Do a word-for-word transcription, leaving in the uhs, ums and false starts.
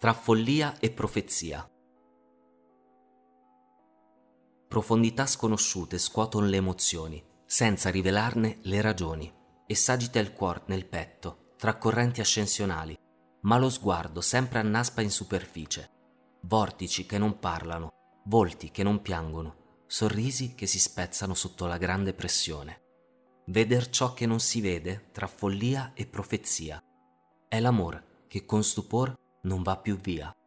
tra follia e profezia. Profondità sconosciute scuoton le emozioni, senza rivelarne le ragioni, e s'agita il cuor nel petto, tra correnti ascensionali, ma lo sguardo sempre annaspa in superficie, vortici che non parlano, volti che non piangono, sorrisi che si spezzano sotto la grande pressione. Veder ciò che non si vede tra follia e profezia. È l'amor che con stupor non va più via.